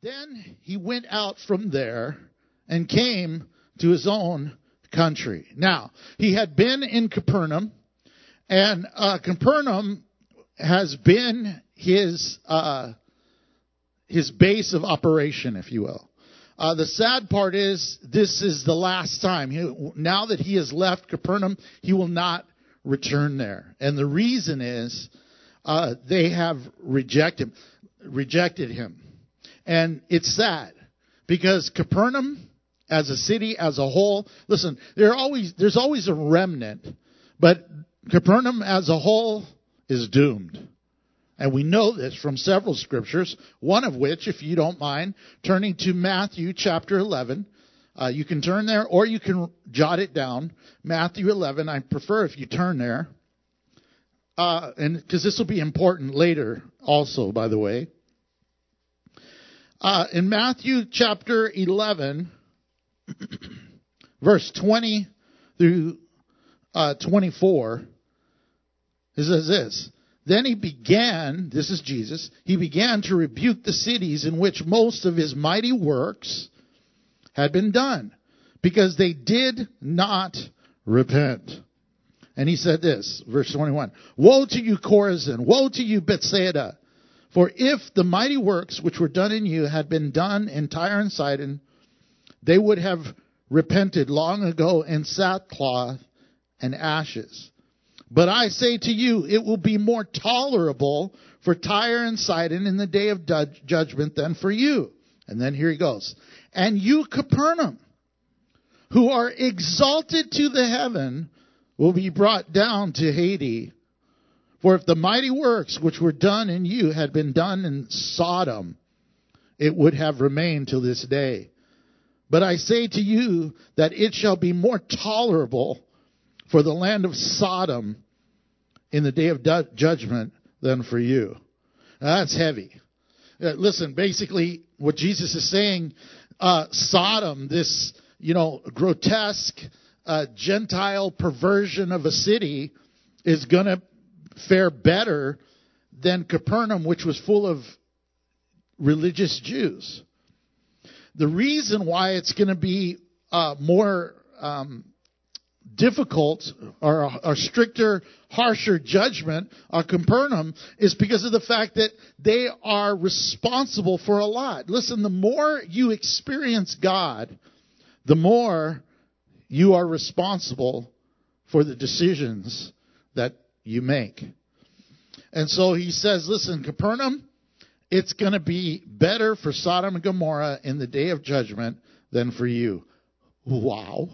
Then he went out from there and came to his own country. Now, he had been in Capernaum, and Capernaum has been his base of operation, if you will. The sad part is this is the last time. Now that he has left Capernaum, he will not return there. And the reason is they have rejected him. And it's sad because Capernaum as a city, as a whole, listen, there's always a remnant, but Capernaum as a whole is doomed. And we know this from several scriptures, one of which, if you don't mind, turning to Matthew chapter 11. You can turn there or you can jot it down. Matthew 11, I prefer if you turn there. And because this will be important later also, by the way. In Matthew chapter 11, verse 20 through 24, it says this. Then he began, this is Jesus, he began to rebuke the cities in which most of his mighty works had been done, because they did not repent. And he said this, verse 21, Woe to you, Chorazin! Woe to you, Bethsaida! For if the mighty works which were done in you had been done in Tyre and Sidon, they would have repented long ago in sackcloth and ashes. But I say to you, it will be more tolerable for Tyre and Sidon in the day of judgment than for you. And then here he goes. And you, Capernaum, who are exalted to the heaven, will be brought down to Hades. For if the mighty works which were done in you had been done in Sodom, it would have remained till this day. But I say to you that it shall be more tolerable for the land of Sodom in the day of judgment than for you. Now, that's heavy. Listen, basically what Jesus is saying, Sodom, this, grotesque Gentile perversion of a city, is going to fare better than Capernaum, which was full of religious Jews. The reason why it's going to be more difficult or a stricter, harsher judgment on Capernaum is because of the fact that they are responsible for a lot. Listen, the more you experience God, the more you are responsible for the decisions that you make. And so he says, listen, Capernaum, it's going to be better for Sodom and Gomorrah in the day of judgment than for you. Wow.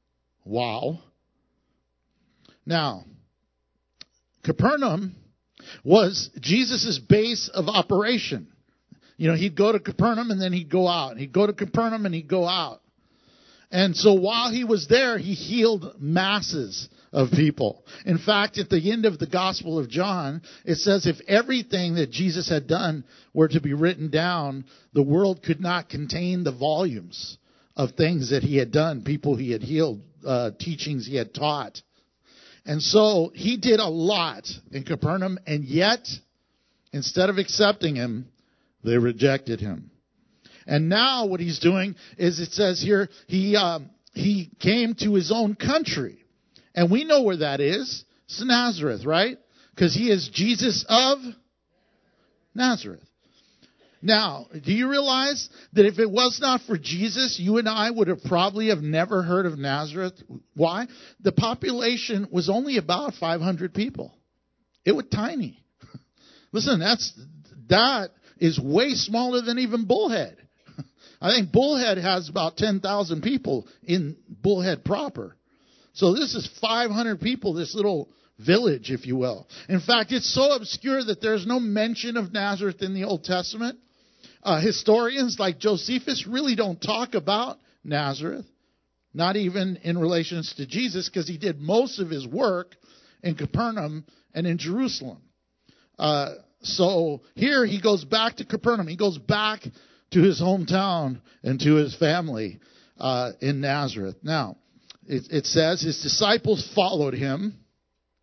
Now, Capernaum was Jesus' base of operation. He'd go to Capernaum and then he'd go out. He'd go to Capernaum and he'd go out. And so while he was there, he healed masses of people. In fact, at the end of the Gospel of John, it says if everything that Jesus had done were to be written down, the world could not contain the volumes of things that he had done, people he had healed, teachings he had taught. And so he did a lot in Capernaum, and yet, instead of accepting him, they rejected him. And now what he's doing is, it says here, he came to his own country. And we know where that is. It's Nazareth, right? Because he is Jesus of Nazareth. Now, do you realize that if it was not for Jesus, you and I would have probably never heard of Nazareth? Why? The population was only about 500 people. It was tiny. Listen, that is way smaller than even Bullhead. I think Bullhead has about 10,000 people in Bullhead proper. So this is 500 people, this little village, if you will. In fact, it's so obscure that there's no mention of Nazareth in the Old Testament. Historians like Josephus really don't talk about Nazareth, not even in relations to Jesus, because he did most of his work in Capernaum and in Jerusalem. So here he goes back to Capernaum. He goes back to his hometown and to his family in Nazareth. Now, it says his disciples followed him.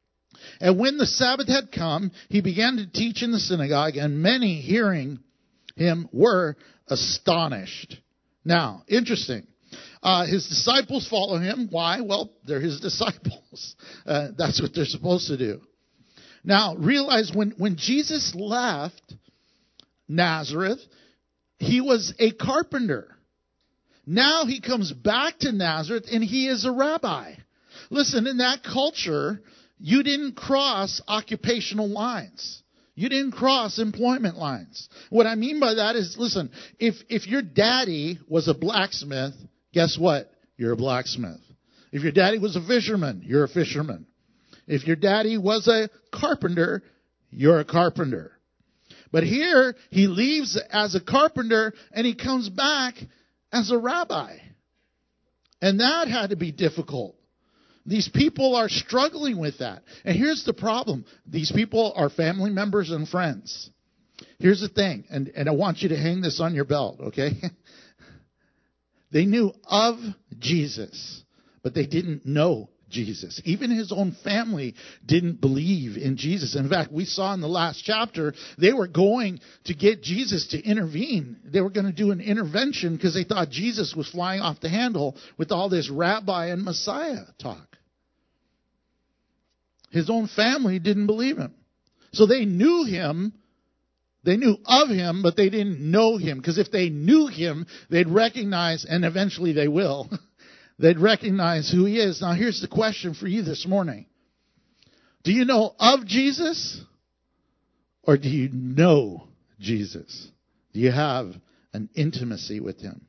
And when the Sabbath had come, he began to teach in the synagogue, and many hearing him were astonished. Now, interesting. His disciples follow him. Why? Well, they're his disciples. That's what they're supposed to do. Now, realize when Jesus left Nazareth, he was a carpenter. Now he comes back to Nazareth and he is a rabbi. Listen, in that culture, you didn't cross occupational lines. You didn't cross employment lines. What I mean by that is, listen, if your daddy was a blacksmith, guess what? You're a blacksmith. If your daddy was a fisherman, you're a fisherman. If your daddy was a carpenter, you're a carpenter. But here, he leaves as a carpenter and he comes back as a rabbi. And that had to be difficult. These people are struggling with that. And here's the problem. These people are family members and friends. Here's the thing, and I want you to hang this on your belt, okay? They knew of Jesus, but they didn't know Jesus. Even his own family didn't believe in Jesus. In fact, we saw in the last chapter, they were going to get Jesus to intervene. They were going to do an intervention because they thought Jesus was flying off the handle with all this rabbi and Messiah talk. His own family didn't believe him. So they knew him. They knew of him, but they didn't know him. Because if they knew him, they'd recognize, and eventually they will, they'd recognize who he is. Now here's the question for you this morning. Do you know of Jesus? Or do you know Jesus? Do you have an intimacy with him?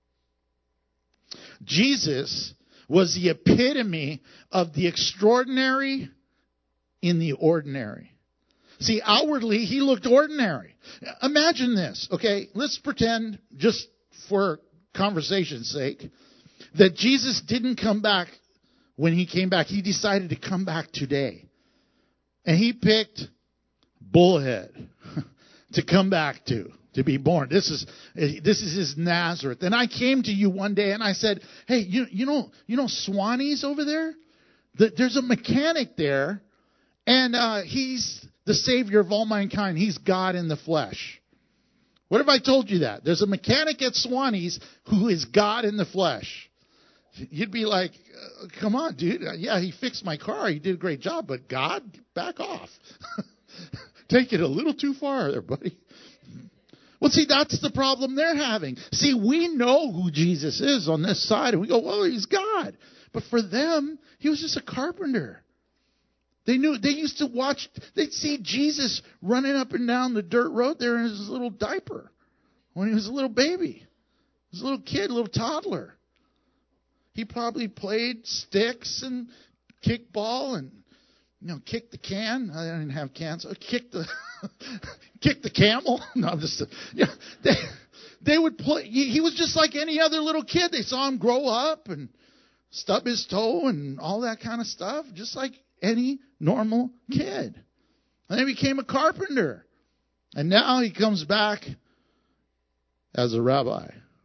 Jesus was the epitome of the extraordinary in the ordinary. See, outwardly, he looked ordinary. Imagine this, okay? Let's pretend, just for conversation's sake, that Jesus didn't come back when he came back. He decided to come back today. And he picked Bullhead to come back to be born. This is his Nazareth. And I came to you one day and I said, hey, you know Swanee's over there? There's a mechanic there, and he's the Savior of all mankind. He's God in the flesh. What if I told you that? There's a mechanic at Swanee's who is God in the flesh. You'd be like, come on, dude. Yeah, he fixed my car. He did a great job. But God, back off. Take it a little too far there, buddy. Well, see, that's the problem they're having. See, we know who Jesus is on this side, and we go, well, he's God. But for them, he was just a carpenter. They used to watch, they'd see Jesus running up and down the dirt road there in his little diaper when he was a little baby. He was a little kid, a little toddler. He probably played sticks and kicked ball and, kicked the can. I didn't have cans. Kicked the camel. No, I'm just, they would play. He was just like any other little kid. They saw him grow up and stub his toe and all that kind of stuff, just like any normal kid. And then he became a carpenter. And now he comes back as a rabbi.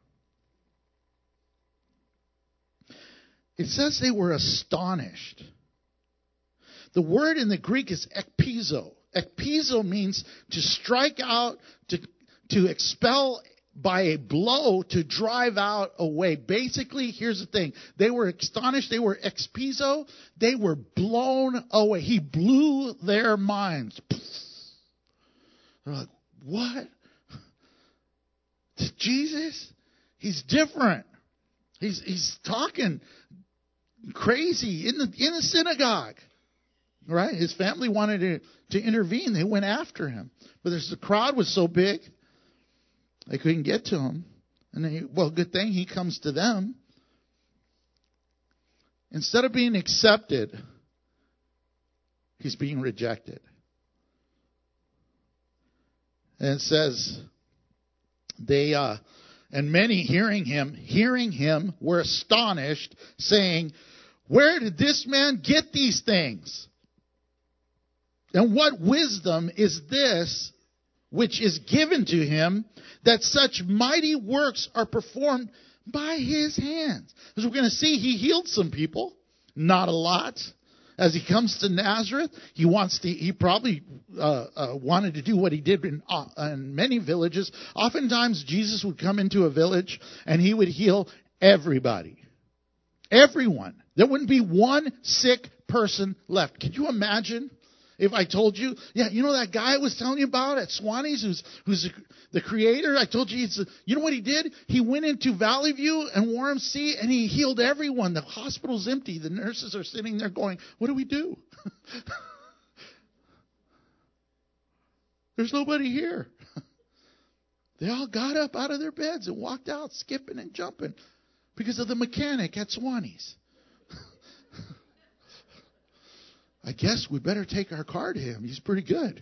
It says they were astonished. The word in the Greek is ekpizo. Ekpizo means to strike out, to expel by a blow, to drive out away. Basically, here's the thing. They were astonished. They were ekpizo. They were blown away. He blew their minds. They're like, what? Jesus? He's different. He's talking crazy in the synagogue. Right? His family wanted to intervene. They went after him. But the crowd was so big, they couldn't get to him. And good thing he comes to them. Instead of being accepted, he's being rejected. And it says, and many hearing him were astonished, saying, where did this man get these things? And what wisdom is this which is given to him, that such mighty works are performed by his hands? As we're going to see, he healed some people. Not a lot. as he comes to Nazareth, he probably wanted to do what he did in many villages. Oftentimes, Jesus would come into a village and he would heal everybody. Everyone. There wouldn't be one sick person left. Can you imagine if I told you, yeah, you know that guy I was telling you about at Swanee's who's the creator? I told you, you know what he did? He went into Valley View and Warren C and he healed everyone. The hospital's empty. The nurses are sitting there going, what do we do? There's nobody here. They all got up out of their beds and walked out skipping and jumping because of the mechanic at Swanee's. I guess we better take our car to him. He's pretty good.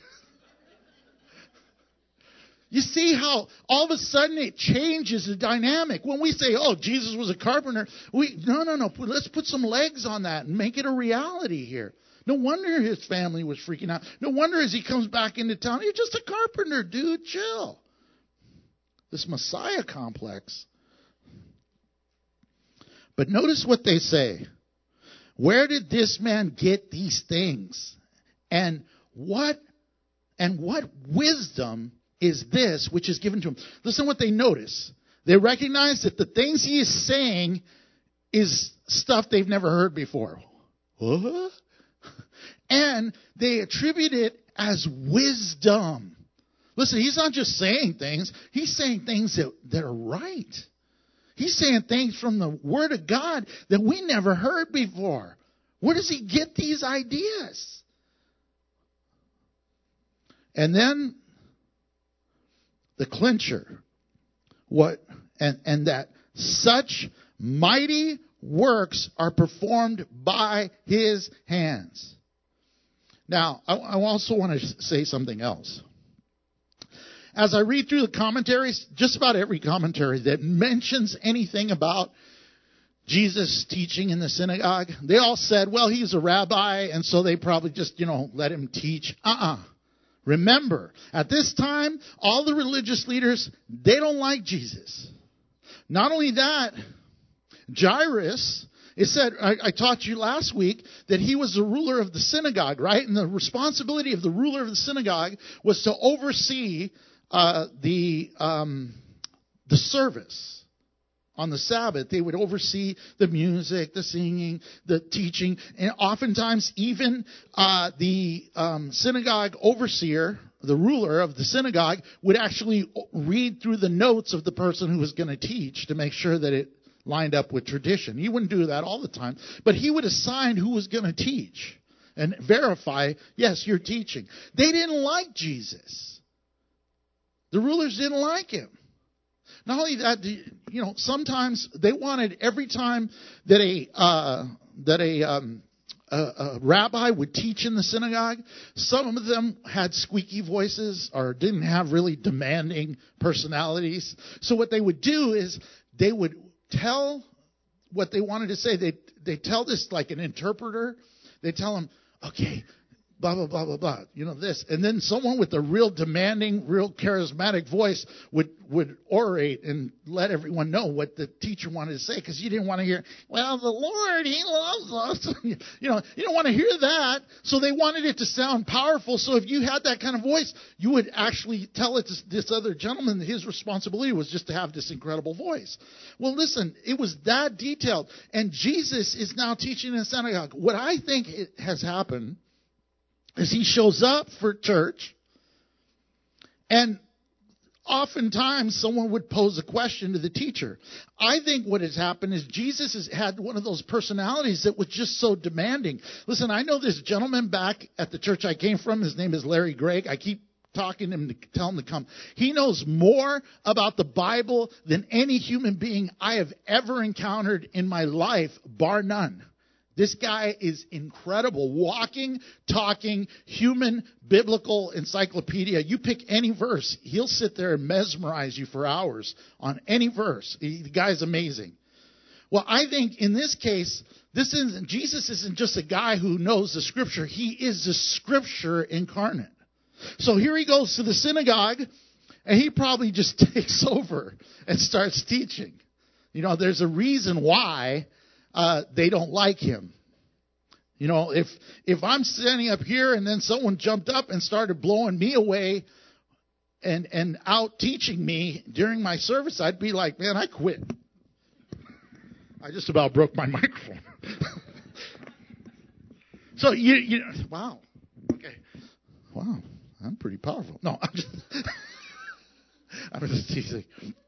You see how all of a sudden it changes the dynamic. When we say, oh, Jesus was a carpenter, no. Let's put some legs on that and make it a reality here. No wonder his family was freaking out. No wonder as he comes back into town, you're just a carpenter, dude. Chill. This Messiah complex. But notice what they say. Where did this man get these things? And what wisdom is this which is given to him? Listen what they notice. They recognize that the things he is saying is stuff they've never heard before. What? And they attribute it as wisdom. Listen, he's not just saying things. He's saying things that are right. He's saying things from the Word of God that we never heard before. Where does he get these ideas? And then the clincher. And that such mighty works are performed by his hands. Now, I also want to say something else. As I read through the commentaries, just about every commentary that mentions anything about Jesus teaching in the synagogue, they all said, well, he's a rabbi, and so they probably just, let him teach. Remember, at this time, all the religious leaders, they don't like Jesus. Not only that, Jairus, it said, I taught you last week that he was the ruler of the synagogue, right? And the responsibility of the ruler of the synagogue was to oversee the service on the Sabbath. They would oversee the music, the singing, the teaching, and oftentimes even the synagogue overseer, the ruler of the synagogue, would actually read through the notes of the person who was going to teach to make sure that it lined up with tradition. He wouldn't do that all the time, but he would assign who was going to teach and verify, yes, you're teaching. They didn't like Jesus. The rulers didn't like him. Not only that, sometimes they wanted every time that a rabbi would teach in the synagogue, some of them had squeaky voices or didn't have really demanding personalities. So what they would do is they would tell what they wanted to say. They tell this like an interpreter. They tell them, okay, blah, blah, blah, blah, blah, this. And then someone with a real demanding, real charismatic voice would orate and let everyone know what the teacher wanted to say, because you didn't want to hear, well, the Lord, he loves us. You don't want to hear that. So they wanted it to sound powerful. So if you had that kind of voice, you would actually tell it to this other gentleman that his responsibility was just to have this incredible voice. Well, listen, it was that detailed. And Jesus is now teaching in a synagogue. What I think has happened is he shows up for church, and oftentimes someone would pose a question to the teacher. I think what has happened is Jesus has had one of those personalities that was just so demanding. Listen, I know this gentleman back at the church I came from. His name is Larry Gregg. I keep talking to him to tell him to come. He knows more about the Bible than any human being I have ever encountered in my life, bar none. This guy is incredible. Walking, talking, human, biblical encyclopedia. You pick any verse, he'll sit there and mesmerize you for hours on any verse. The guy's amazing. Well, I think in this case, Jesus isn't just a guy who knows the Scripture. He is the Scripture incarnate. So here he goes to the synagogue, and he probably just takes over and starts teaching. There's a reason why they don't like him. You know, if I'm standing up here and then someone jumped up and started blowing me away and out teaching me during my service, I'd be like, man, I quit. I just about broke my microphone. So wow. Okay. Wow. I'm pretty powerful. No, I'm just teasing.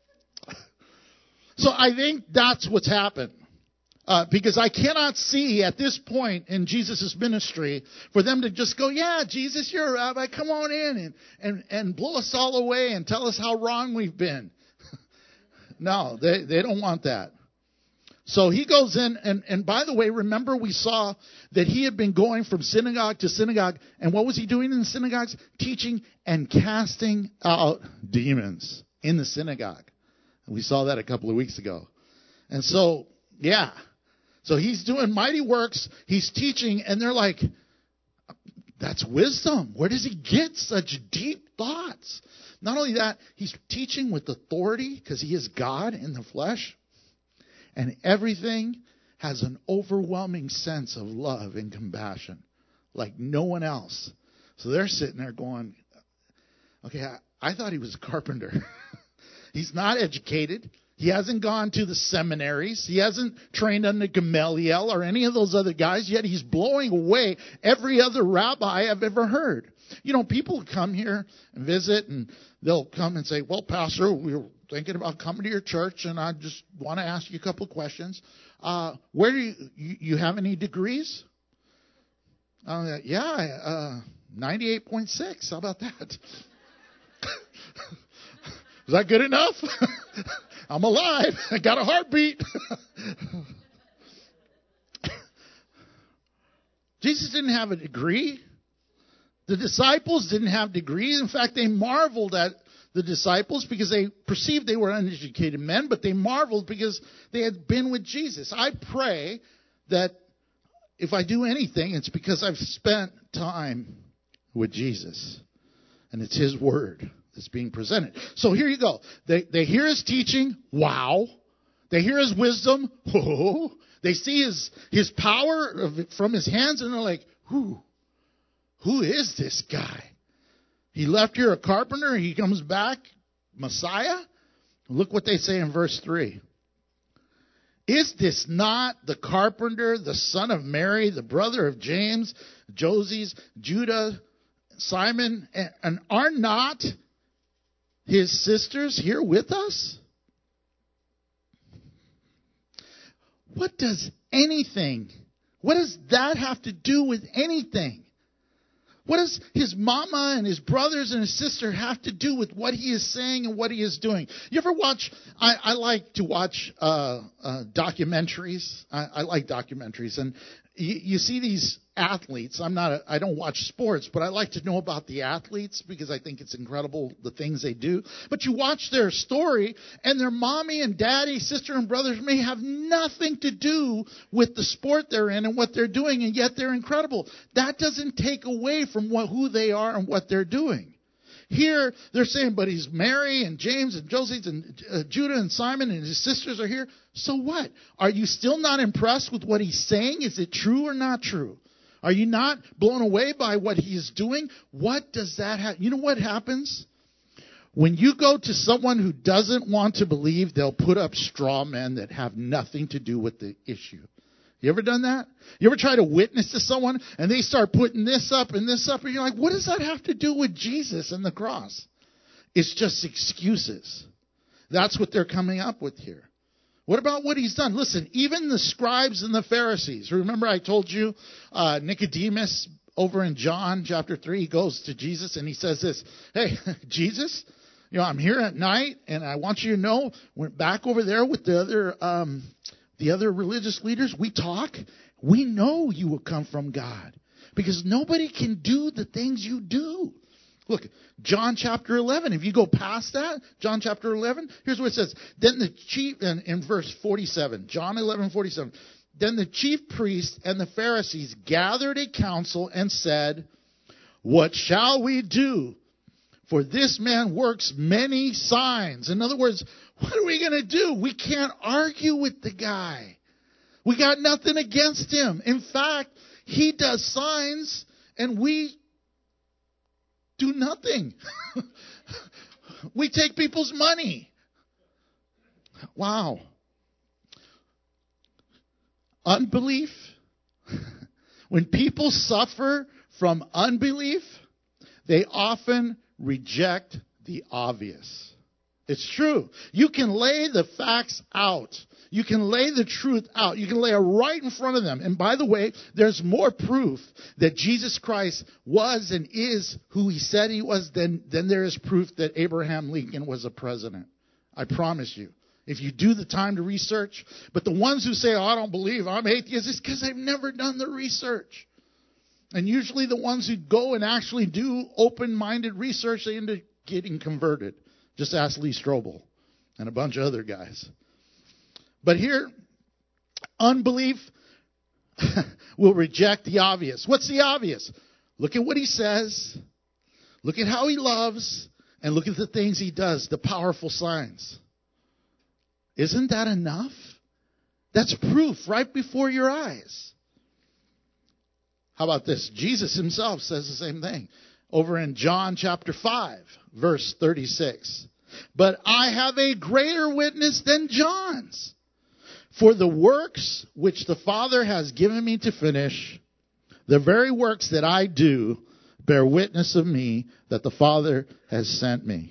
So I think that's what's happened. Because I cannot see at this point in Jesus' ministry for them to just go, yeah, Jesus, you're a rabbi, come on in and blow us all away and tell us how wrong we've been. No, they don't want that. So he goes in, and by the way, remember we saw that he had been going from synagogue to synagogue, and what was he doing in the synagogues? Teaching and casting out demons in the synagogue. And we saw that a couple of weeks ago. And so, yeah. So he's doing mighty works, he's teaching, and they're like, that's wisdom. Where does he get such deep thoughts? Not only that, he's teaching with authority because he is God in the flesh. And everything has an overwhelming sense of love and compassion like no one else. So they're sitting there going, okay, I thought he was a carpenter. He's not educated. He hasn't gone to the seminaries. He hasn't trained under Gamaliel or any of those other guys, yet he's blowing away every other rabbi I've ever heard. You know, people come here and visit, and they'll come and say, well, Pastor, we were thinking about coming to your church, and I just want to ask you a couple of questions. Where do you have any degrees? 98.6. How about that? Is that good enough? I'm alive. I got a heartbeat. Jesus didn't have a degree. The disciples didn't have degrees. In fact, they marveled at the disciples because they perceived they were uneducated men, but they marveled because they had been with Jesus. I pray that if I do anything, it's because I've spent time with Jesus. And it's his word that's being presented. So here you go. They hear his teaching. Wow. They hear his wisdom. Oh. They see his power from his hands, and they're like, who is this guy? He left here a carpenter. He comes back Messiah. Look what they say in verse 3. Is this not the carpenter, the son of Mary, the brother of James, Joses, Judah, Simon, and are not his sisters here with us? What does that have to do with anything? What does his mama and his brothers and his sister have to do with what he is saying and what he is doing? You ever watch, I like to watch documentaries. I like documentaries. And you see these athletes. I don't watch sports, but I like to know about the athletes because I think it's incredible the things they do. But you watch their story, and their mommy and daddy, sister and brothers may have nothing to do with the sport they're in and what they're doing, and yet they're incredible. That doesn't take away from who they are and what they're doing. Here, they're saying, but he's Mary and James and Joseph and Judah and Simon and his sisters are here. So what? Are you still not impressed with what he's saying? Is it true or not true? Are you not blown away by what he is doing? What does that have? You know what happens? When you go to someone who doesn't want to believe, they'll put up straw men that have nothing to do with the issue. You ever done that? You ever try to witness to someone and they start putting this up and this up, and you're like, what does that have to do with Jesus and the cross? It's just excuses. That's what they're coming up with here. What about what he's done? Listen, even the scribes and the Pharisees. Remember I told you Nicodemus over in John chapter 3, he goes to Jesus and he says this, hey, Jesus, I'm here at night and I want you to know, we're back over there with the other religious leaders. We talk. We know you will come from God because nobody can do the things you do. Look, John chapter 11. If you go past that, John chapter 11, here's what it says. Then the chief, in verse 47, John 11:47. Then the chief priests and the Pharisees gathered a council and said, what shall we do? For this man works many signs. In other words, what are we going to do? We can't argue with the guy. We got nothing against him. In fact, He does signs and we do nothing. We take people's money. Wow. Unbelief. When people suffer from unbelief, they often reject the obvious. It's true. You can lay the facts out. You can lay the truth out. You can lay it right in front of them. And by the way, there's more proof that Jesus Christ was and is who he said he was than there is proof that Abraham Lincoln was a president. I promise you. If you do the time to research. But the ones who say, oh, I don't believe, I'm atheist, it's because they've never done the research. And usually the ones who go and actually do open-minded research, they end up getting converted. Just ask Lee Strobel and a bunch of other guys. But here, unbelief will reject the obvious. What's the obvious? Look at what he says. Look at how he loves. And look at the things he does, the powerful signs. Isn't that enough? That's proof right before your eyes. How about this? Jesus himself says the same thing. Over in John chapter 5, verse 36. But I have a greater witness than John's. For the works which the Father has given me to finish, the very works that I do, bear witness of me that the Father has sent me.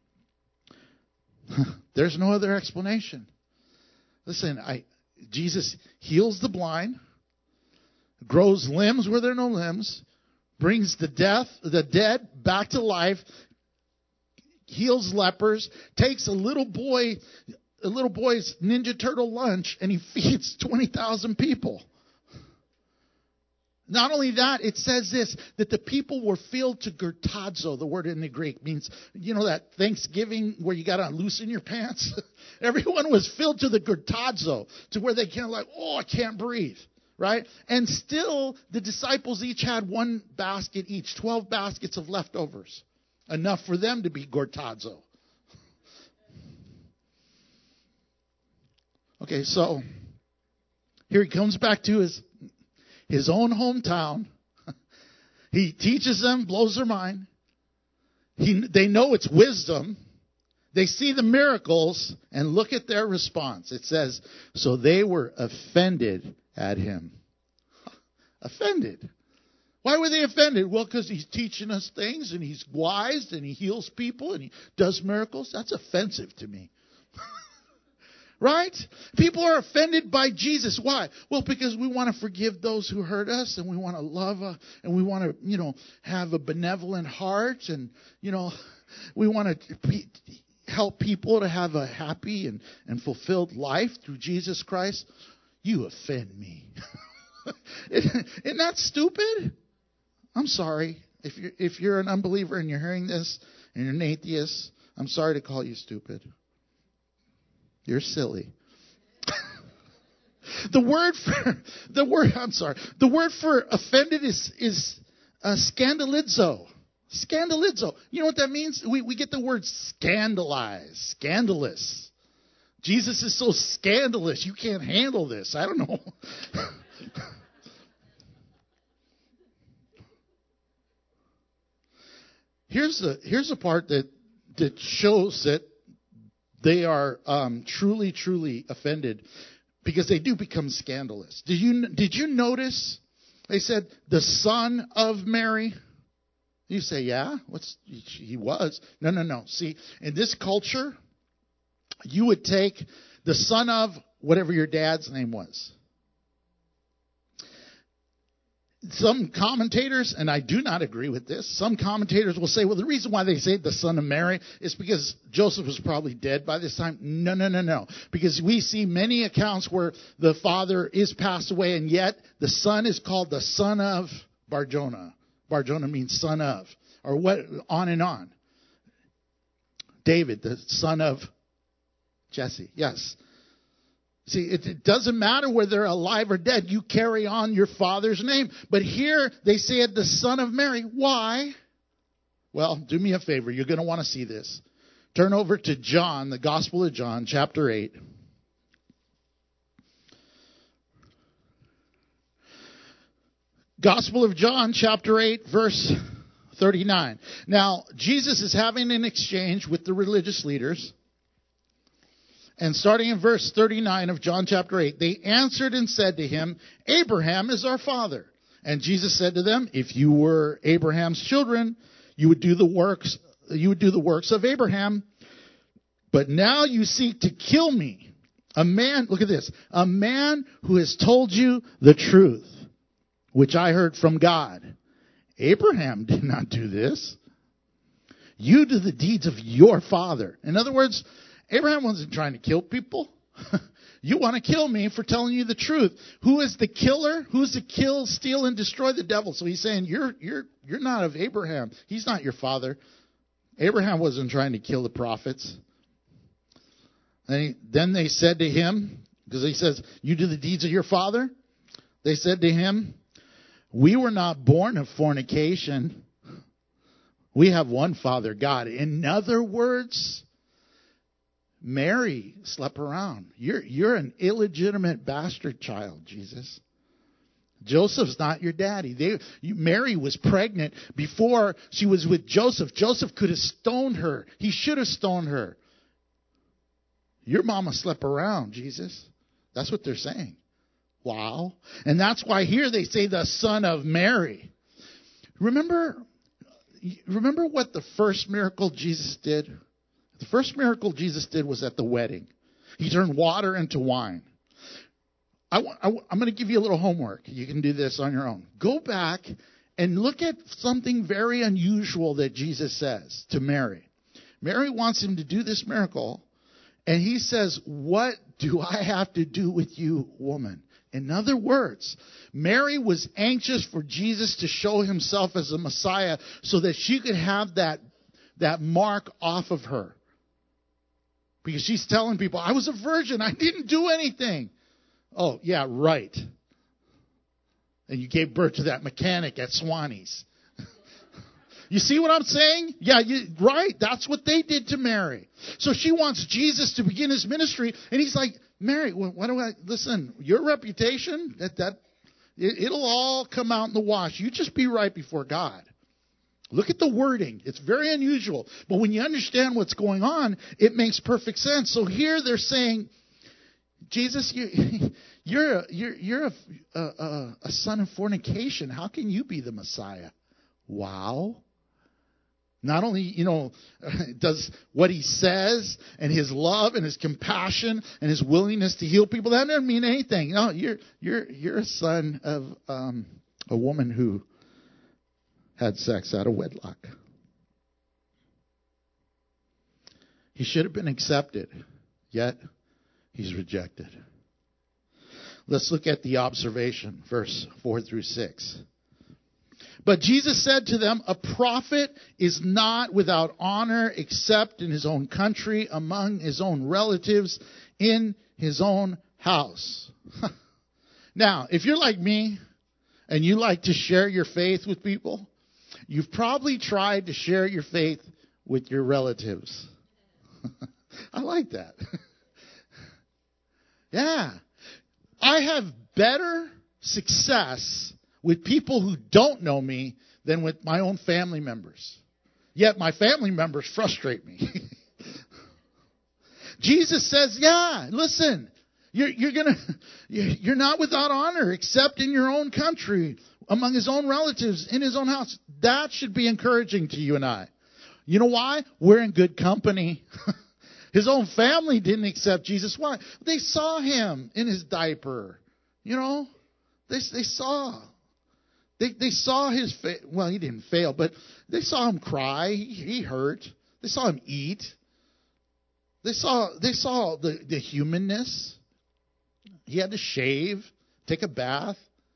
There's no other explanation. Listen, Jesus heals the blind, grows limbs where there are no limbs, brings the dead back to life, heals lepers, takes a little boy's Ninja Turtle lunch, and he feeds 20,000 people. Not only that, it says this, that the people were filled to gertazo. The word in the Greek means, you know that Thanksgiving where you got to loosen your pants? Everyone was filled to the gertazo, to where they can't I can't breathe, right? And still, the disciples each had one basket each, 12 baskets of leftovers. Enough for them to be gertazo. Okay, so here he comes back to his own hometown. He teaches them, blows their mind. They know it's wisdom. They see the miracles, and look at their response. It says, so they were offended at him. Offended. Why were they offended? Well, because he's teaching us things, and he's wise, and he heals people, and he does miracles. That's offensive to me. Right? People are offended by Jesus. Why? Well, because we want to forgive those who hurt us, and we want to love, and we want to, have a benevolent heart, and, we want to help people to have a happy and fulfilled life through Jesus Christ. You offend me. Isn't that stupid? I'm sorry. If you're an unbeliever and you're hearing this, and you're an atheist, I'm sorry to call you stupid. You're silly. The word for offended is scandalizo. Scandalizo. You know what that means? We get the word scandalize, scandalous. Jesus is so scandalous. You can't handle this. I don't know. Here's the part that shows that they are truly, truly offended, because they do become scandalous. Did you notice they said the son of Mary? You say, yeah, he was. No. See, in this culture, you would take the son of whatever your dad's name was. Some commentators, and I do not agree with this, some commentators will say, well, the reason why they say the son of Mary is because Joseph was probably dead by this time. No. Because we see many accounts where the father is passed away, and yet the son is called the son of Barjona. Barjona means son of, or what, on and on. David, the son of Jesse. Yes. See, it doesn't matter whether they're alive or dead. You carry on your father's name. But here they say it, the son of Mary. Why? Well, do me a favor. You're going to want to see this. Turn over to John, the Gospel of John, chapter 8. Gospel of John, chapter 8, verse 39. Now, Jesus is having an exchange with the religious leaders. And starting in verse 39 of John chapter 8, they answered and said to him, Abraham is our father. And Jesus said to them, if you were Abraham's children, you would do the works of Abraham. But now you seek to kill me. A man, look at this, a man who has told you the truth, which I heard from God. Abraham did not do this. You do the deeds of your father. In other words, Abraham wasn't trying to kill people. You want to kill me for telling you the truth. Who is the killer? Who's to kill, steal, and destroy? The devil. So he's saying, you're not of Abraham. He's not your father. Abraham wasn't trying to kill the prophets. Then they said to him, because he says, you do the deeds of your father. They said to him, we were not born of fornication. We have one Father, God. In other words, Mary slept around. You're an illegitimate bastard child, Jesus. Joseph's not your daddy. Mary was pregnant before she was with Joseph. Joseph could have stoned her. He should have stoned her. Your mama slept around, Jesus. That's what they're saying. Wow. And that's why here they say the son of Mary. Remember what the first miracle Jesus did? The first miracle Jesus did was at the wedding. He turned water into wine. I'm going to give you a little homework. You can do this on your own. Go back and look at something very unusual that Jesus says to Mary. Mary wants him to do this miracle, and he says, what do I have to do with you, woman? In other words, Mary was anxious for Jesus to show himself as a Messiah so that she could have that mark off of her. Because she's telling people, I was a virgin. I didn't do anything. Oh, yeah, right. And you gave birth to that mechanic at Swanee's. You see what I'm saying? Yeah, right. That's what they did to Mary. So she wants Jesus to begin his ministry. And he's like, Mary, listen, your reputation, it'll all come out in the wash. You just be right before God. Look at the wording. It's very unusual. But when you understand what's going on, it makes perfect sense. So here they're saying, Jesus, you're a son of fornication. How can you be the Messiah? Wow. Not only, does what he says and his love and his compassion and his willingness to heal people, that doesn't mean anything. No, you're a son of a woman who had sex out of wedlock. He should have been accepted, yet he's rejected. Let's look at the observation, verse 4 through 6. But Jesus said to them, a prophet is not without honor except in his own country, among his own relatives, in his own house. Now, if you're like me and you like to share your faith with people, you've probably tried to share your faith with your relatives. I like that. Yeah. I have better success with people who don't know me than with my own family members. Yet my family members frustrate me. Jesus says, yeah, listen, you're not without honor except in your own country, among his own relatives, in his own house. That should be encouraging to you and I. You know why? We're in good company. His own family didn't accept Jesus. Why? They saw him in his diaper. They saw. They saw his well, he didn't fail, but they saw him cry. He hurt. They saw him eat. They saw the humanness. He had to shave, take a bath.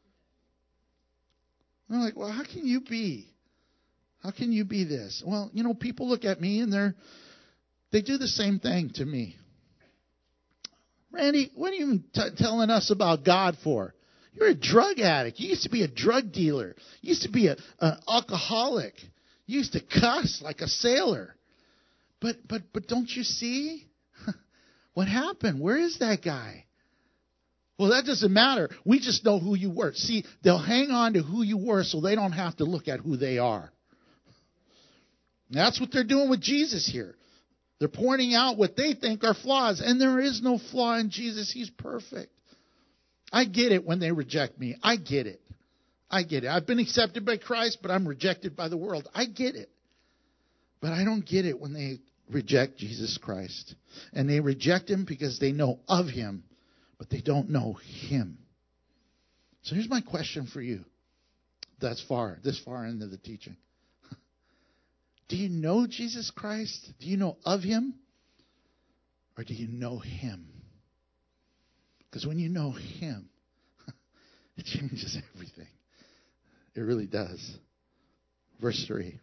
And they're like, well, how can you be? How can you be this? Well, people look at me and they do the same thing to me. Randy, what are you telling us about God for? You're a drug addict. You used to be a drug dealer. You used to be an alcoholic. You used to cuss like a sailor. But don't you see? What happened? Where is that guy? Well, that doesn't matter. We just know who you were. See, they'll hang on to who you were so they don't have to look at who they are. And that's what they're doing with Jesus here. They're pointing out what they think are flaws, and there is no flaw in Jesus. He's perfect. I get it when they reject me. I get it. I get it. I've been accepted by Christ, but I'm rejected by the world. I get it. But I don't get it when they reject Jesus Christ. And they reject him because they know of him, but they don't know him. So here's my question for you. This far into the teaching. Do you know Jesus Christ? Do you know of him? Or do you know him? Because when you know him, it changes everything. It really does. Verse 3.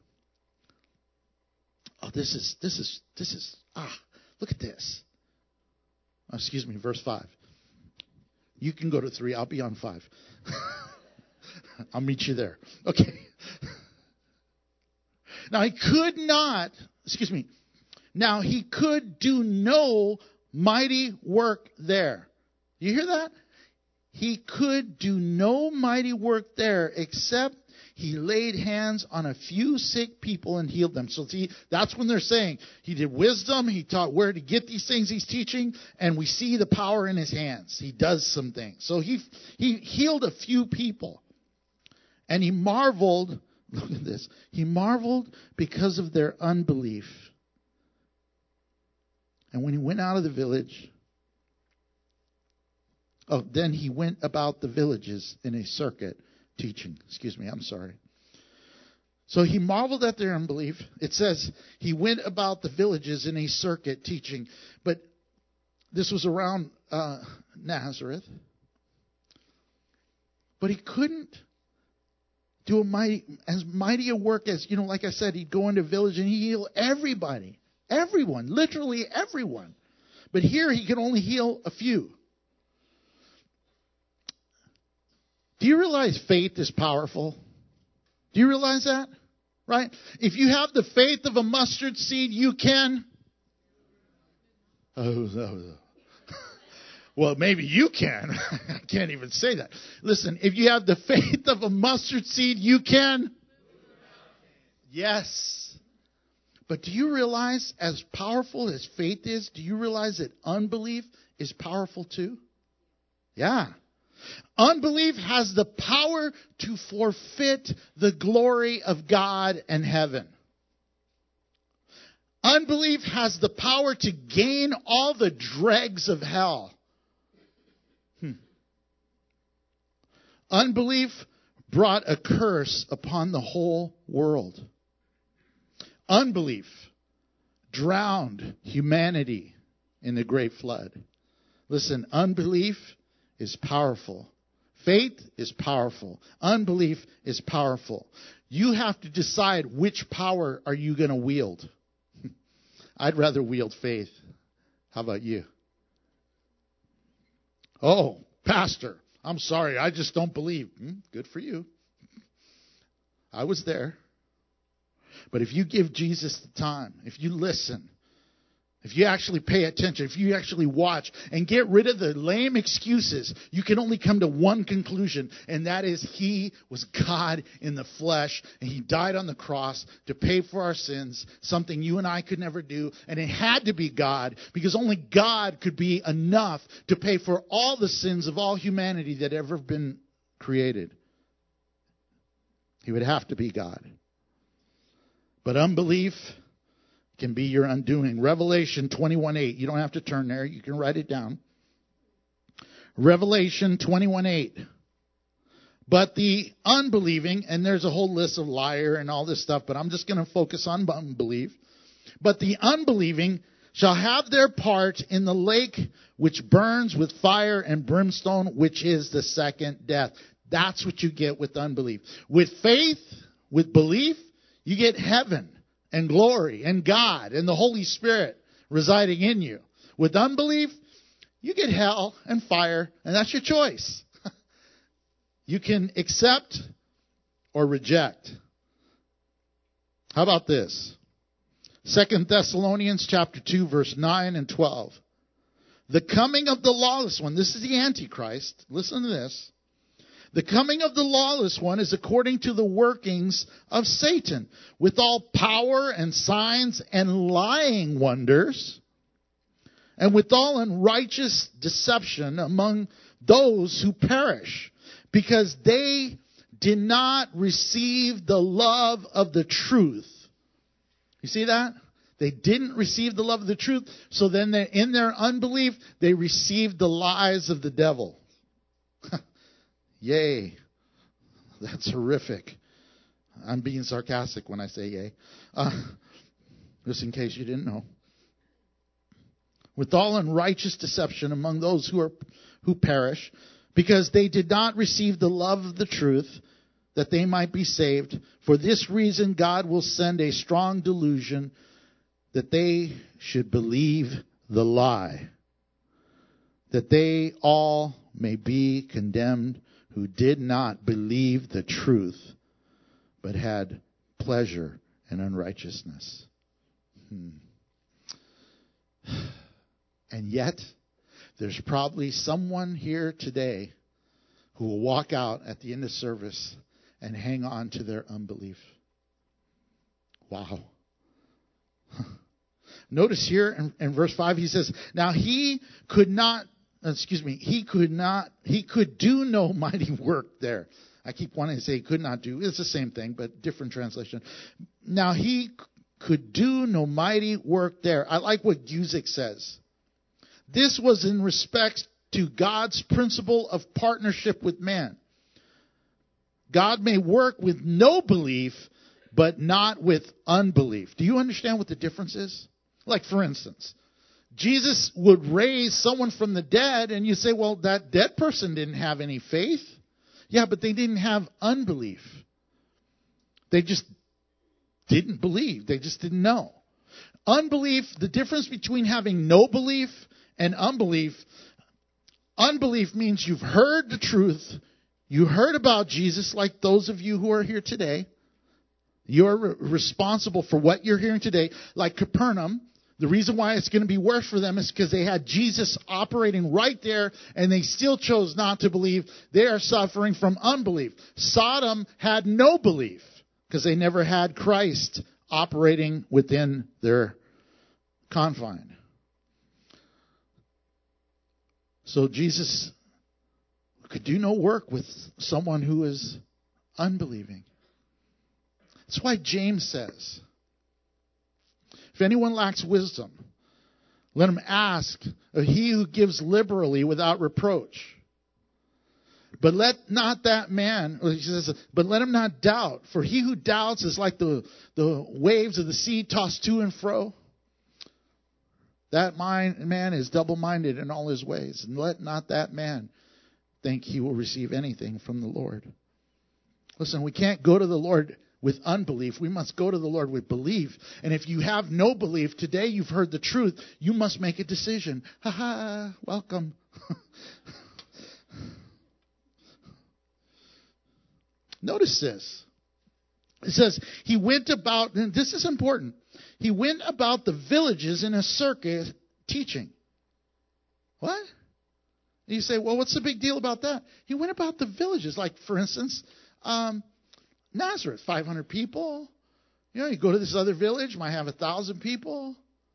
Oh, this is, look at this. Oh, excuse me, verse 5. You can go to 3. I'll be on 5. I'll meet you there. Okay. Now he could do no mighty work there. You hear that? He could do no mighty work there except he laid hands on a few sick people and healed them. So see, that's when they're saying he did wisdom. He taught where to get these things he's teaching. And we see the power in his hands. He does some things. So he healed a few people. And he marveled. Look at this. He marveled because of their unbelief. And when he went out of the village, then he went about the villages in a circuit teaching. So he marveled at their unbelief. It says he went about the villages in a circuit teaching. But this was around Nazareth. But he couldn't do as mighty a work as, like I said, he'd go into a village and he'd heal everybody. Everyone. Literally everyone. But here he could only heal a few. Do you realize faith is powerful? Do you realize that? Right? If you have the faith of a mustard seed, you can. Well, maybe you can. I can't even say that. Listen, if you have the faith of a mustard seed, you can. Yes. But do you realize, as powerful as faith is, do you realize that unbelief is powerful too? Yeah. Unbelief has the power to forfeit the glory of God and heaven. Unbelief has the power to gain all the dregs of hell. Unbelief brought a curse upon the whole world. Unbelief drowned humanity in the great flood. Listen, unbelief is powerful. Faith is powerful. Unbelief is powerful. You have to decide which power are you going to wield. I'd rather wield faith. How about you? Oh, Pastor, I'm sorry, I just don't believe. Good for you. I was there. But if you give Jesus the time, if you listen, if you actually pay attention, if you actually watch and get rid of the lame excuses, you can only come to one conclusion, and that is he was God in the flesh, and he died on the cross to pay for our sins, something you and I could never do, and it had to be God, because only God could be enough to pay for all the sins of all humanity that ever been created. He would have to be God. But unbelief can be your undoing. Revelation 21:8. You don't have to turn there. You can write it down. Revelation 21:8. But the unbelieving, and there's a whole list of liar and all this stuff, but I'm just going to focus on unbelief. But the unbelieving shall have their part in the lake which burns with fire and brimstone, which is the second death. That's what you get with unbelief. With faith, with belief, you get heaven and glory and God and the Holy Spirit residing in you. With unbelief, you get hell and fire, and that's your choice. You can accept or reject. How about this? 2 Thessalonians chapter 2, verse 9 and 12. The coming of the lawless one. This is the Antichrist. Listen to this. The coming of the lawless one is according to the workings of Satan, with all power and signs and lying wonders, and with all unrighteous deception among those who perish, because they did not receive the love of the truth. You see that? They didn't receive the love of the truth, so then in their unbelief, they received the lies of the devil. Yay. That's horrific. I'm being sarcastic when I say yay. Just in case you didn't know. With all unrighteous deception among those who perish, because they did not receive the love of the truth, that they might be saved. For this reason, God will send a strong delusion, that they should believe the lie, that they all may be condemned who did not believe the truth, but had pleasure in unrighteousness. And yet, there's probably someone here today who will walk out at the end of service and hang on to their unbelief. Wow. Notice here in verse 5, he says, now he could do no mighty work there. I keep wanting to say he could not do. It's the same thing, but different translation. Now he could do no mighty work there. I like what Guzik says. This was in respect to God's principle of partnership with man. God may work with no belief, but not with unbelief. Do you understand what the difference is? Like, for instance, Jesus would raise someone from the dead, and you say, well, that dead person didn't have any faith. Yeah, but they didn't have unbelief. They just didn't believe. They just didn't know. Unbelief, the difference between having no belief and unbelief means you've heard the truth. You heard about Jesus, like those of you who are here today. You're responsible for what you're hearing today. Like Capernaum, the reason why it's going to be worse for them is because they had Jesus operating right there, and they still chose not to believe. They are suffering from unbelief. Sodom had no belief because they never had Christ operating within their confine. So Jesus could do no work with someone who is unbelieving. That's why James says, if anyone lacks wisdom, let him ask of he who gives liberally without reproach. But let not that man, or he says, but let him not doubt, for he who doubts is like the waves of the sea tossed to and fro. That man is double-minded in all his ways, and let not that man think he will receive anything from the Lord. Listen, we can't go to the Lord with unbelief. We must go to the Lord with belief. And if you have no belief, today you've heard the truth, you must make a decision. Welcome. Notice this. It says, he went about, and this is important, he went about the villages in a circuit teaching. What? And you say, well, what's the big deal about that? He went about the villages. Like, for instance, Nazareth, 500 people. You know, you go to this other village, might have 1,000 people.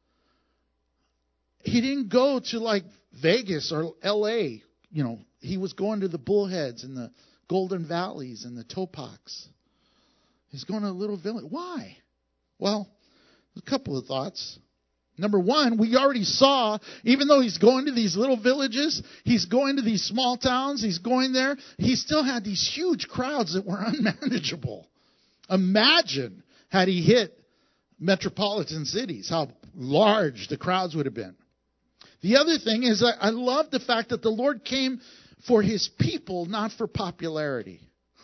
He didn't go to like Vegas or L.A. You know, he was going to the Bullheads and the Golden Valleys and the Topaks. He's going to a little village. Why? Well, a couple of thoughts. Number one, we already saw, even though he's going to these little villages, he's going to these small towns, he's going there, he still had these huge crowds that were unmanageable. Imagine had he hit metropolitan cities, how large the crowds would have been. The other thing is, I love the fact that the Lord came for his people, not for popularity.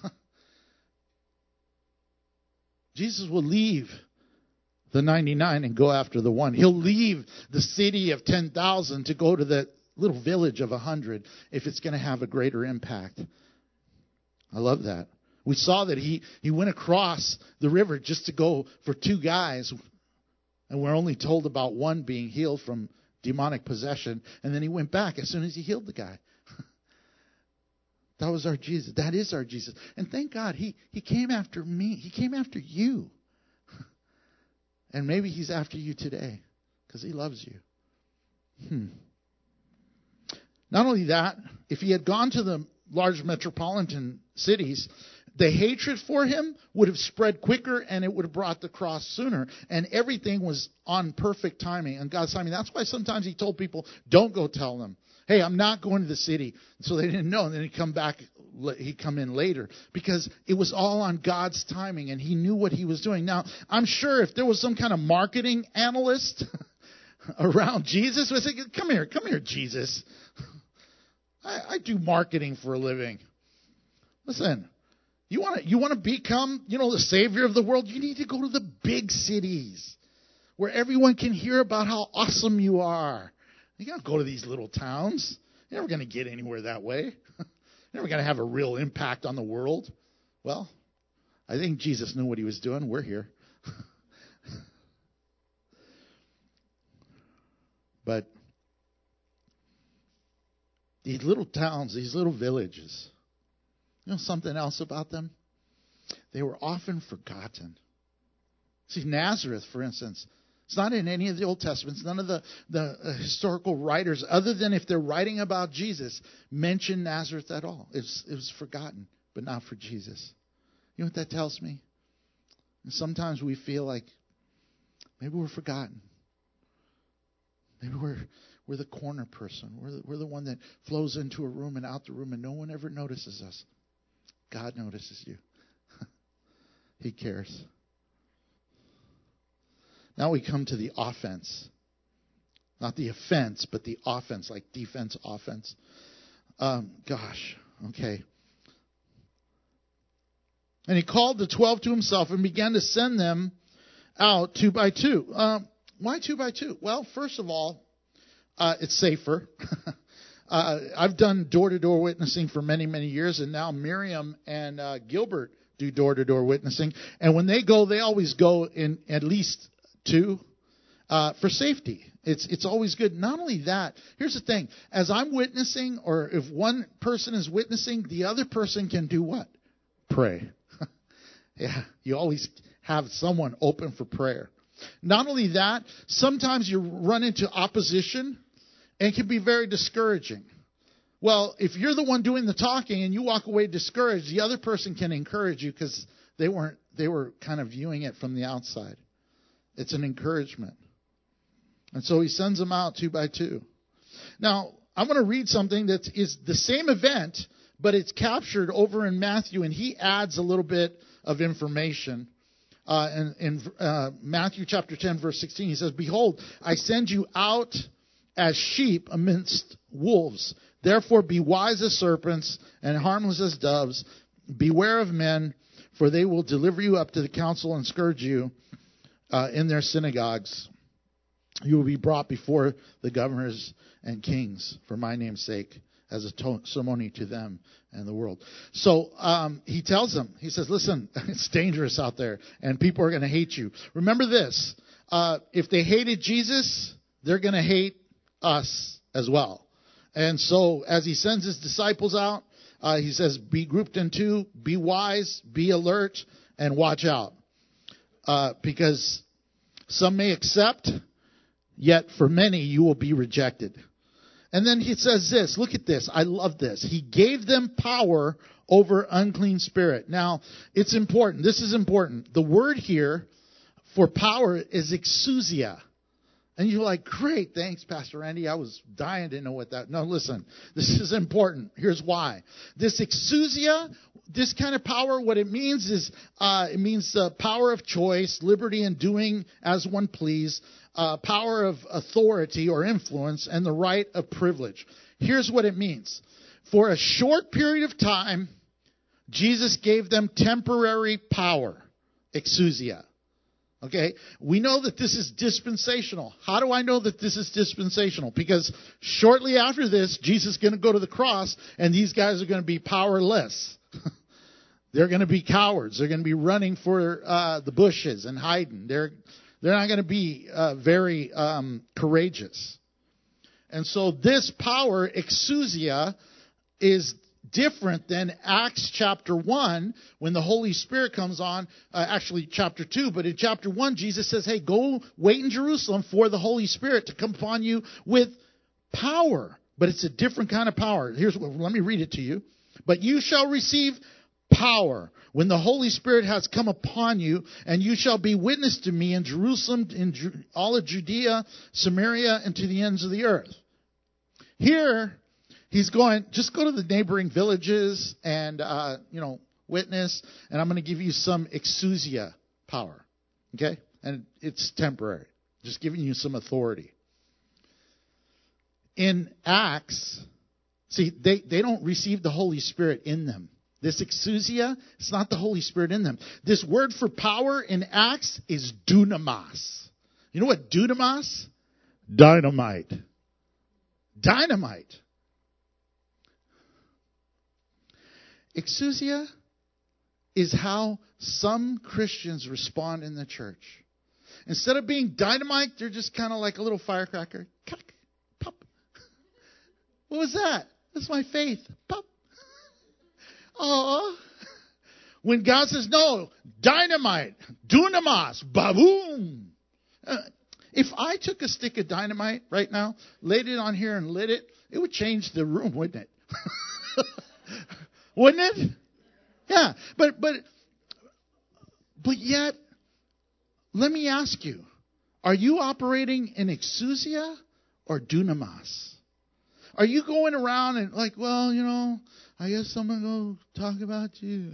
Jesus will leave the 99 and go after the one. He'll leave the city of 10,000 to go to the little village of 100 if it's going to have a greater impact. I love that. We saw that he went across the river just to go for two guys, and we're only told about one being healed from demonic possession, and then he went back as soon as he healed the guy. That was our Jesus. That is our Jesus. And thank God he came after me. He came after you. And maybe he's after you today because he loves you. Not only that, if he had gone to the large metropolitan cities, the hatred for him would have spread quicker and it would have brought the cross sooner. And everything was on perfect timing, on God's timing. That's why sometimes he told people, don't go tell them, hey, I'm not going to the city. So they didn't know. And then he'd come in later because it was all on God's timing and he knew what he was doing. Now, I'm sure if there was some kind of marketing analyst around Jesus, would say, come here, Jesus. I do marketing for a living. Listen, you want to become, the savior of the world? You need to go to the big cities where everyone can hear about how awesome you are. You got to go to these little towns. You're never going to get anywhere that way. You're never going to have a real impact on the world. Well, I think Jesus knew what he was doing. We're here. But these little towns, these little villages, something else about them? They were often forgotten. See, Nazareth, for instance, it's not in any of the Old Testaments. None of the historical writers, other than if they're writing about Jesus, mention Nazareth at all. It was forgotten, but not for Jesus. You know what that tells me? And sometimes we feel like maybe we're forgotten. Maybe we're the corner person. We're the one that flows into a room and out the room and no one ever notices us. God notices you. He cares. Now we come to the offense. Not the offense, but the offense, like defense, offense. Okay. And he called the 12 to himself and began to send them out 2 by 2. Why 2 by 2? Well, first of all, it's safer. I've done door-to-door witnessing for many, many years, and now Miriam and Gilbert do door-to-door witnessing. And when they go, they always go in at least 2 for safety. It's always good. Not only that, here's the thing. As I'm witnessing, or if one person is witnessing, the other person can do what? Pray. Yeah, you always have someone open for prayer. Not only that, sometimes you run into opposition and it can be very discouraging. Well, if you're the one doing the talking and you walk away discouraged, the other person can encourage you because they were kind of viewing it from the outside. It's an encouragement. And so he sends them out 2 by 2. Now, I'm going to read something that is the same event, but it's captured over in Matthew, and he adds a little bit of information. In Matthew chapter 10, verse 16, he says, "Behold, I send you out as sheep amidst wolves. Therefore be wise as serpents and harmless as doves. Beware of men, for they will deliver you up to the council and scourge you in their synagogues. You will be brought before the governors and kings for my name's sake, as a testimony to them and the world." So he tells them, he says, listen, it's dangerous out there and people are going to hate you. Remember this, if they hated Jesus, they're going to hate us as well. And so as he sends his disciples out, he says, be grouped in 2, be wise, be alert, and watch out. Because some may accept, yet for many you will be rejected. And then he says this, look at this, I love this. He gave them power over unclean spirit. Now, it's important. This is important. The word here for power is exousia. And you're like, great, thanks, Pastor Randy. I was dying to know what that... No, listen, this is important. Here's why. This exousia, this kind of power, what it means is, it means the power of choice, liberty in doing as one please, power of authority or influence, and the right of privilege. Here's what it means. For a short period of time, Jesus gave them temporary power, exousia. Okay, we know that this is dispensational. How do I know that this is dispensational? Because shortly after this, Jesus is going to go to the cross, and these guys are going to be powerless. They're going to be cowards. They're going to be running for the bushes and hiding. They're not going to be very courageous. And so this power, exousia, is different than Acts chapter 1 when the Holy Spirit comes on, actually chapter 2, but in chapter 1 Jesus says, hey, go wait in Jerusalem for the Holy Spirit to come upon you with power. But it's a different kind of power. Let me read it to you. But you shall receive power when the Holy Spirit has come upon you, and you shall be witness to me in Jerusalem, in all of Judea, Samaria, and to the ends of the earth. Here, he's going, just go to the neighboring villages and, witness, and I'm going to give you some exousia power. Okay? And it's temporary. Just giving you some authority. In Acts, see, they don't receive the Holy Spirit in them. This exousia, it's not the Holy Spirit in them. This word for power in Acts is dunamis. You know what dunamis? Dynamite. Dynamite. Exousia is how some Christians respond in the church. Instead of being dynamite, they're just kind of like a little firecracker. Pop. What was that? That's my faith. Pop. Oh. When God says, no, dynamite, dunamis, baboom. If I took a stick of dynamite right now, laid it on here and lit it, it would change the room, wouldn't it? Wouldn't it? Yeah. But yet, let me ask you, are you operating in exousia or dunamis? Are you going around and like, well, I guess I'm going to go talk about you.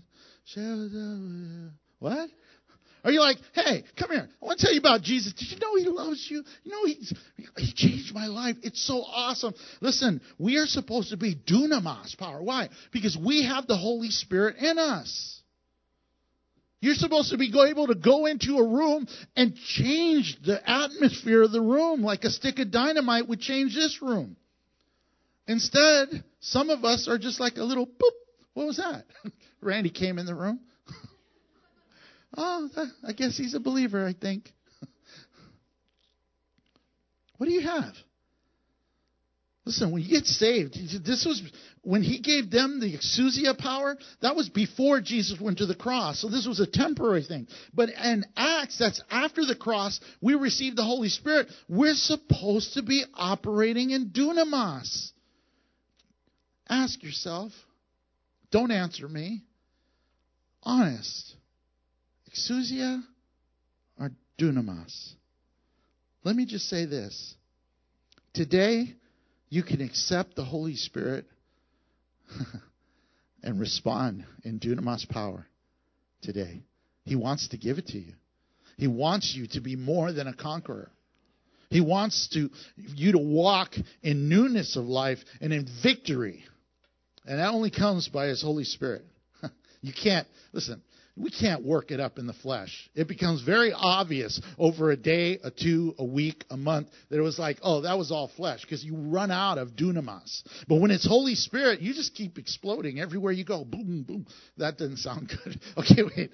What? Are you like, hey, come here. I want to tell you about Jesus. Did you know he loves you? He changed my life. It's so awesome. Listen, we are supposed to be dunamis power. Why? Because we have the Holy Spirit in us. You're supposed to be able to go into a room and change the atmosphere of the room like a stick of dynamite would change this room. Instead, some of us are just like a little boop. What was that? Randy came in the room. Oh, I guess he's a believer, I think. What do you have? Listen, when you get saved, this was when he gave them the exousia power, that was before Jesus went to the cross. So this was a temporary thing. But in Acts, that's after the cross, we received the Holy Spirit. We're supposed to be operating in dunamis. Ask yourself. Don't answer me. Honest. Exousia or dunamis? Let me just say this. Today, you can accept the Holy Spirit and respond in dunamis power today. He wants to give it to you. He wants you to be more than a conqueror. He wants you to walk in newness of life and in victory. And that only comes by His Holy Spirit. You can't, listen, we can't work it up in the flesh. It becomes very obvious over a day, a 2, a week, a month that it was like, oh, that was all flesh because you run out of dunamis. But when it's Holy Spirit, you just keep exploding everywhere you go. Boom, boom. That doesn't sound good. Okay, wait.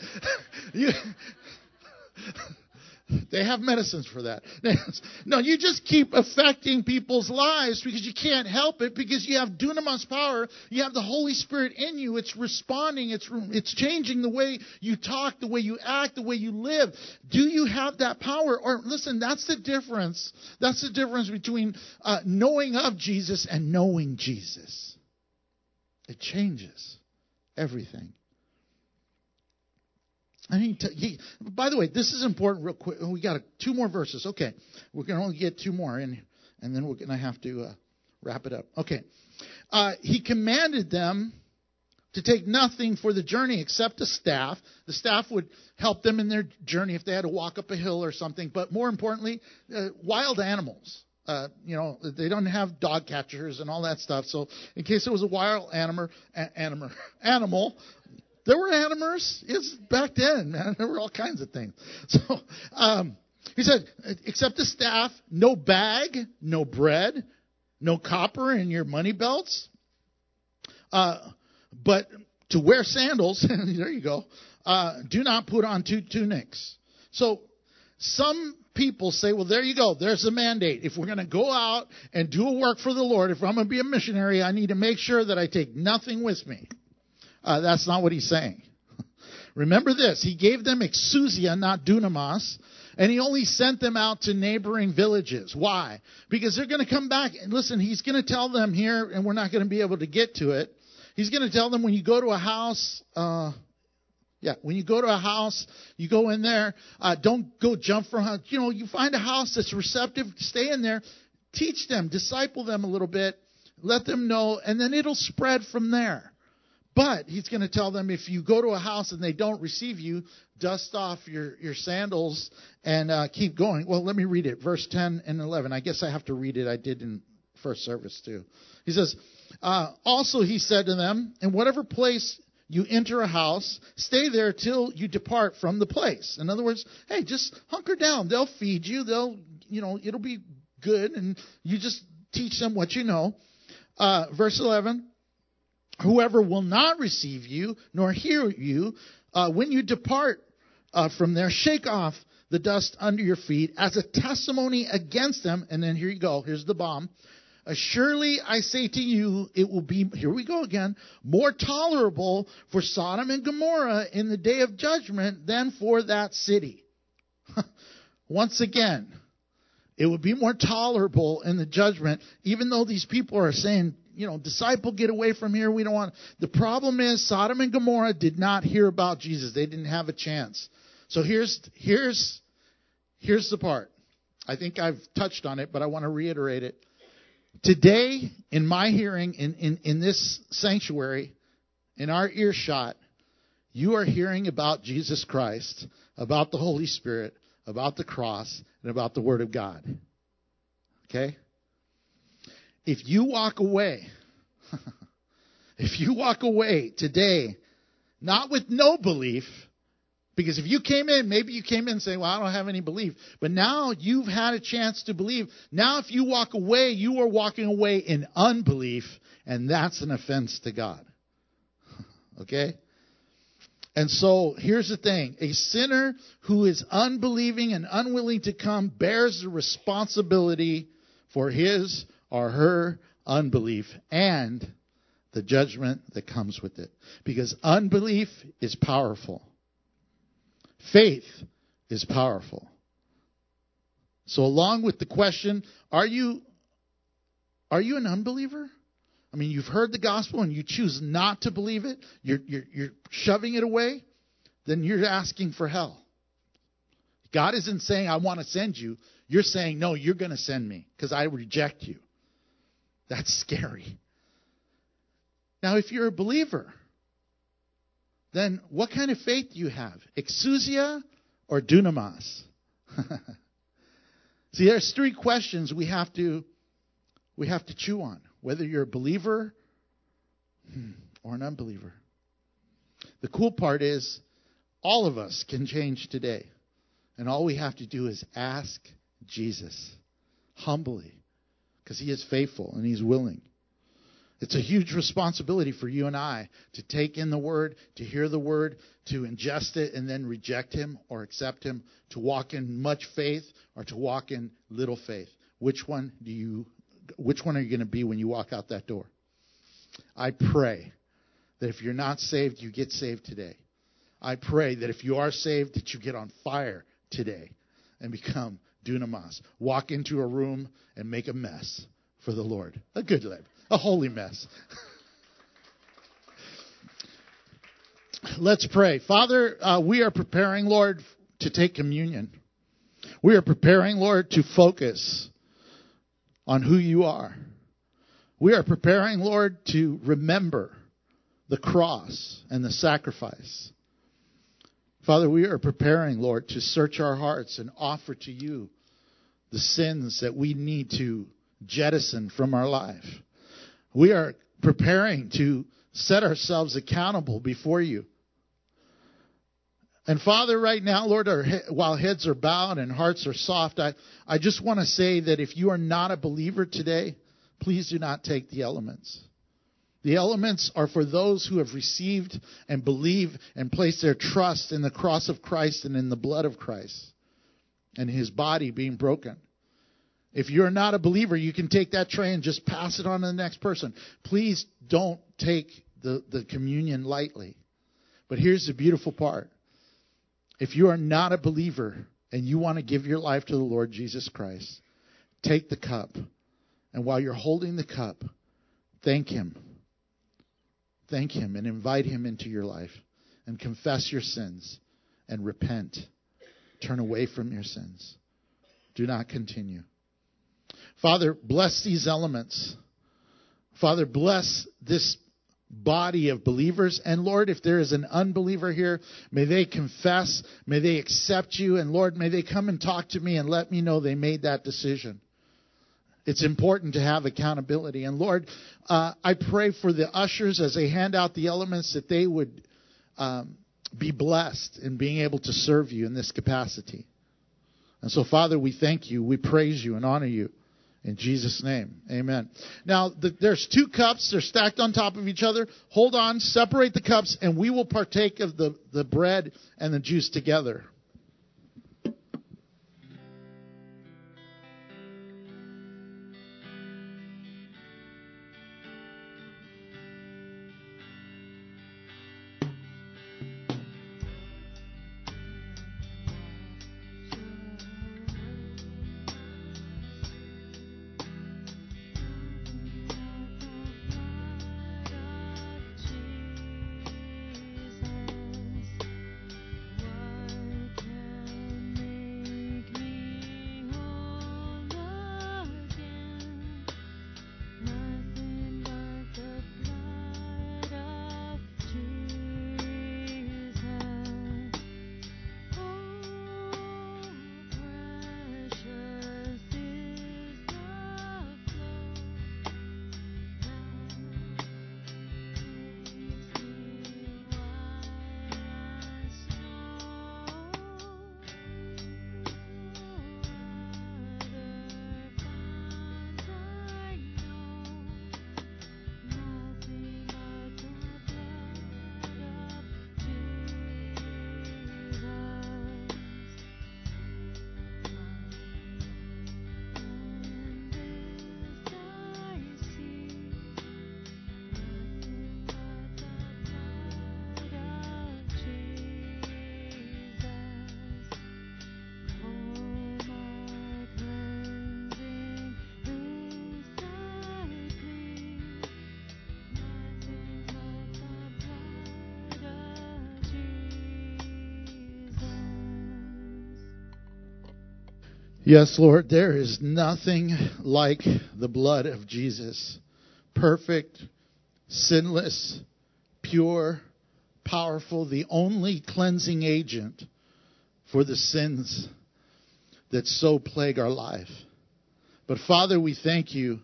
They have medicines for that. No, you just keep affecting people's lives because you can't help it because you have dunamis power. You have the Holy Spirit in you. It's responding. It's changing the way you talk, the way you act, the way you live. Do you have that power? Or listen, that's the difference. That's the difference between knowing of Jesus and knowing Jesus. It changes everything. By the way, this is important real quick. We got 2 more verses. Okay. We're going to only get 2 more in, and then we're going to have to wrap it up. Okay. He commanded them to take nothing for the journey except a staff. The staff would help them in their journey if they had to walk up a hill or something. But more importantly, wild animals. They don't have dog catchers and all that stuff. So in case there was a wild animal, there were animals. It's back then, man. There were all kinds of things. So he said, except the staff, no bag, no bread, no copper in your money belts. But to wear sandals, there you go, do not put on 2 tunics. So some people say, well, there you go. There's the mandate. If we're going to go out and do a work for the Lord, if I'm going to be a missionary, I need to make sure that I take nothing with me. That's not what he's saying. Remember this. He gave them exousia, not dunamis, and he only sent them out to neighboring villages. Why? Because they're going to come back. And listen, he's going to tell them here, and we're not going to be able to get to it. He's going to tell them when you go to a house, when you go to a house, you go in there. Don't go jump from house. You find a house that's receptive, stay in there. Teach them, disciple them a little bit, let them know, and then it'll spread from there. But he's going to tell them if you go to a house and they don't receive you, dust off your sandals and keep going. Well, let me read it. Verse 10 and 11. I guess I have to read it. I did in first service too. He says, also he said to them, in whatever place you enter a house, stay there till you depart from the place. In other words, hey, just hunker down. They'll feed you. It'll be good. And you just teach them what you know. Verse 11. Whoever will not receive you nor hear you, when you depart from there, shake off the dust under your feet as a testimony against them. And then here you go. Here's the bomb. Surely I say to you, it will be, here we go again, more tolerable for Sodom and Gomorrah in the day of judgment than for that city. Once again, it would be more tolerable in the judgment, even though these people are saying, disciple, get away from here. We don't want. The problem is Sodom and Gomorrah did not hear about Jesus. They didn't have a chance. So here's the part. I think I've touched on it, but I want to reiterate it. Today, in my hearing, in this sanctuary, in our earshot, you are hearing about Jesus Christ, about the Holy Spirit, about the cross, and about the Word of God. Okay? If you walk away today, not with no belief, because if you came in, maybe you came in saying, well, I don't have any belief. But now you've had a chance to believe. Now if you walk away, you are walking away in unbelief, and that's an offense to God. Okay? And so here's the thing. A sinner who is unbelieving and unwilling to come bears the responsibility for his or her unbelief and the judgment that comes with it. Because unbelief is powerful. Faith is powerful. So along with the question, are you an unbeliever? I mean, you've heard the gospel and you choose not to believe it. You're shoving it away. Then you're asking for hell. God isn't saying, I want to send you. You're saying, no, you're going to send me because I reject you. That's scary. Now, if you're a believer, then what kind of faith do you have? Exousia or dunamis? See, there's three questions we have to chew on. Whether you're a believer or an unbeliever. The cool part is all of us can change today. And all we have to do is ask Jesus humbly. Because he is faithful and he's willing. It's a huge responsibility for you and I to take in the Word, to hear the Word, to ingest it and then reject him or accept him, to walk in much faith or to walk in little faith. Which one are you going to be when you walk out that door? I pray that if you're not saved, you get saved today. I pray that if you are saved, that you get on fire today and become dunamis. Walk into a room and make a mess for the Lord. A good life. A holy mess. Let's pray. Father, we are preparing, Lord, to take communion. We are preparing, Lord, to focus on who you are. We are preparing, Lord, to remember the cross and the sacrifice. Father, we are preparing, Lord, to search our hearts and offer to you the sins that we need to jettison from our life. We are preparing to set ourselves accountable before you. And Father, right now, Lord, while heads are bowed and hearts are soft, I just want to say that if you are not a believer today, please do not take the elements. The elements are for those who have received and believe and place their trust in the cross of Christ and in the blood of Christ. and his body being broken. If you're not a believer, you can take that tray and just pass it on to the next person. Please don't take the communion lightly. But here's the beautiful part. If you are not a believer and you want to give your life to the Lord Jesus Christ, take the cup. And while you're holding the cup, thank Him. Thank Him and invite Him into your life. And confess your sins and repent. Turn away from your sins. Do not continue. Father, bless these elements. Father, bless this body of believers. And Lord, if there is an unbeliever here, may they confess, may they accept you. And Lord, may they come and talk to me and let me know they made that decision. It's important to have accountability. And Lord, I pray for the ushers as they hand out the elements that they would be blessed in being able to serve you in this capacity. And so, Father, we thank you, we praise you and honor you. In Jesus' name, amen. Now, there's 2 cups. They're stacked on top of each other. Hold on, separate the cups, and we will partake of the bread and the juice together. Yes, Lord, there is nothing like the blood of Jesus. Perfect, sinless, pure, powerful, the only cleansing agent for the sins that so plague our life. But Father, we thank you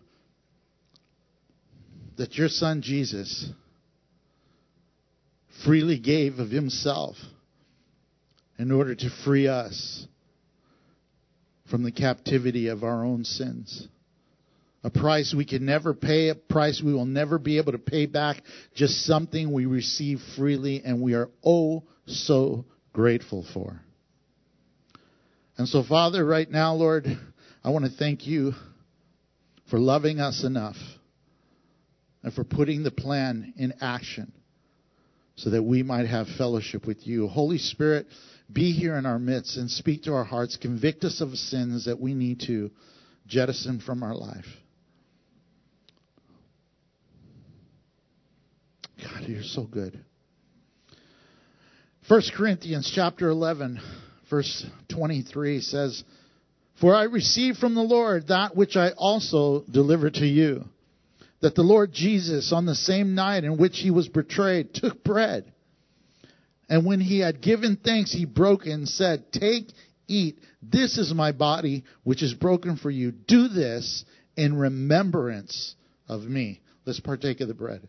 that your Son Jesus freely gave of himself in order to free us from the captivity of our own sins. A price we can never pay, a price we will never be able to pay back, just something we receive freely and we are oh so grateful for. And so, Father, right now, Lord, I want to thank you for loving us enough and for putting the plan in action so that we might have fellowship with you. Holy Spirit, be here in our midst and speak to our hearts. Convict us of sins that we need to jettison from our life. God, you're so good. 1 Corinthians chapter 11, verse 23 says, "For I received from the Lord that which I also delivered to you, that the Lord Jesus, on the same night in which he was betrayed, took bread. And when he had given thanks, he broke it and said, 'Take, eat. This is my body, which is broken for you. Do this in remembrance of me.'" Let's partake of the bread.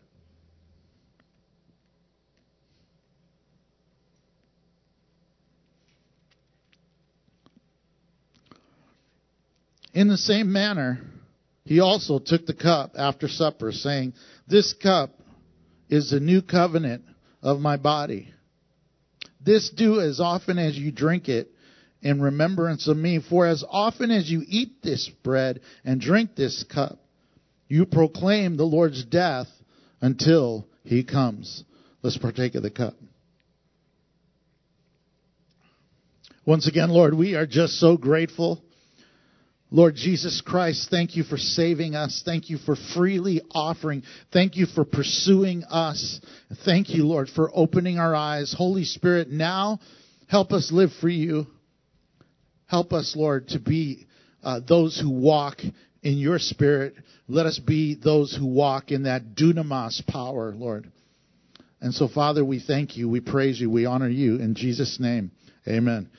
In the same manner, he also took the cup after supper, saying, "This cup is the new covenant of my body. This do as often as you drink it in remembrance of me. For as often as you eat this bread and drink this cup, you proclaim the Lord's death until he comes. Let's partake of the cup. Once again, Lord, we are just so grateful. Lord Jesus Christ, thank you for saving us. Thank you for freely offering. Thank you for pursuing us. Thank you, Lord, for opening our eyes. Holy Spirit, now help us live for you. Help us, Lord, to be those who walk in your Spirit. Let us be those who walk in that dunamis power, Lord. And so, Father, we thank you, we praise you, we honor you. In Jesus' name, amen.